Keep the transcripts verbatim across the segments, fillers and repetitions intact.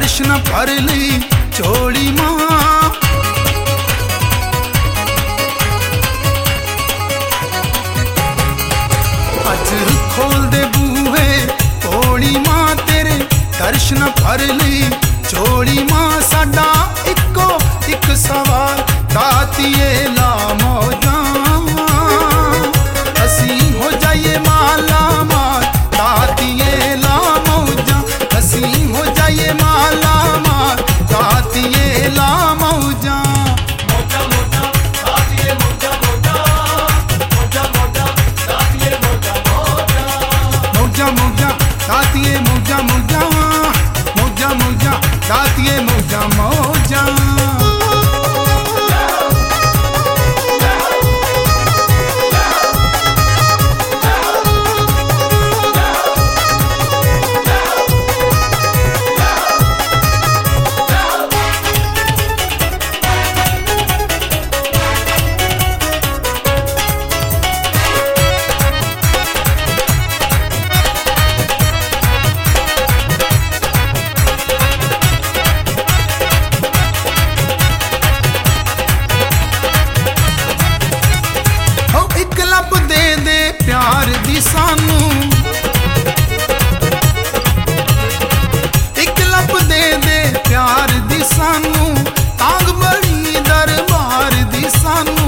दर्शन भर ली झोली मां। अज खोल दे बूहे भोली मां तेरे दर्शन भर ली झोली मां। साडा इको एक सवाल दातिए ला मौजा, असी हो जाइए माला माल दातिए ला मौजा, असी हो जाइए माला माल दातिए ला मौजा। मौजा मौजा दातिए मौजा मौजा, मौजा मौजा दातिए मौजा मौजा। मौजा मौजा दातिए मौजा मौजा, मौजा मौजा दातिए मौजा मौजा। प्यार दी सानू एक लप दे दे प्यार दी सानू, तांग बड़ी दरबार दी सानू।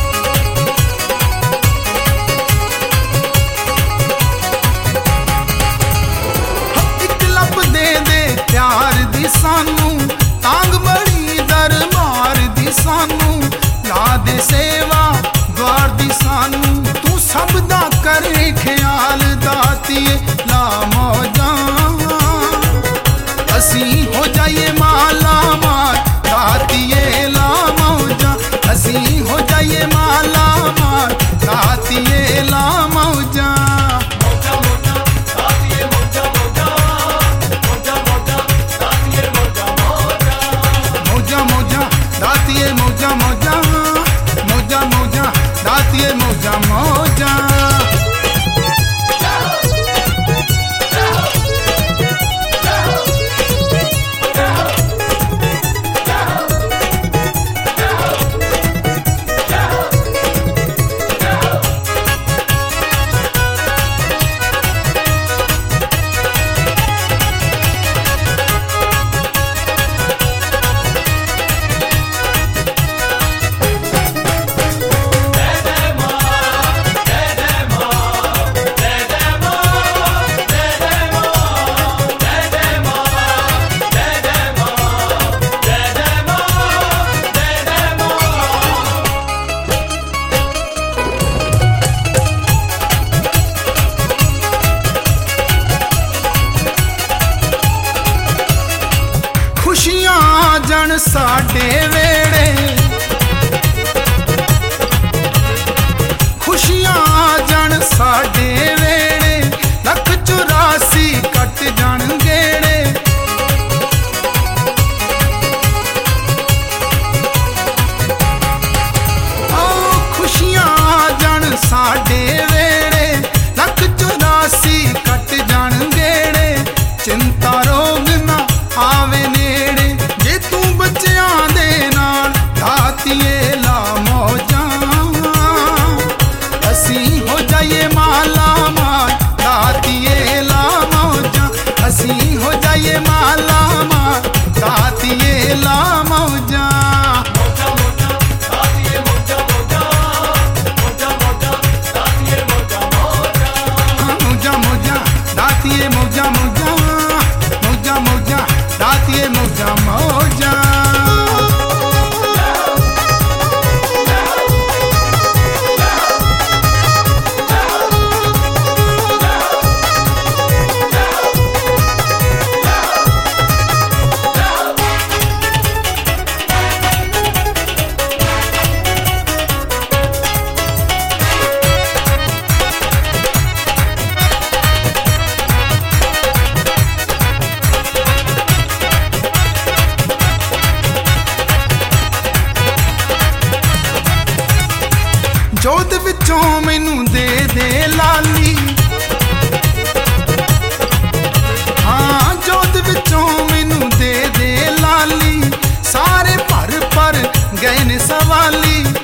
एक लप दे दे प्यार दी सानू, तांग बड़ी दरबार दी सानू। ला दे सेवा द्वार दी सानू, तू सब दा करे ख्याल दातिए ला मौजा। असी हो जाइए माला माल दातिए ला मौजा, असी हो जाइए माला माल दातिए ला मौजा। मौजा मौजा दातिए मौजा मौजा, मौजा मौजा दातिए मौजा मौजा। मौजा मौजा दातिए मौजा मौजा, मौजा मौजा दातिए मौजा मौजा। खुशियां जन साडे वेड़े, खुशियां जन साडे वेड़े, लख चौरासी कट जन गेड़े। ओ खुशियां जन साडे वेड़े, लख चौरासी कट जन गेड़े। चिंता रोग ना आवे नेड़े, जे तू बच्चियां दे नाल दातिए ला मौजा। असी हो जाइए माला माल दातिए ला मौजा, असी गए ने सवाली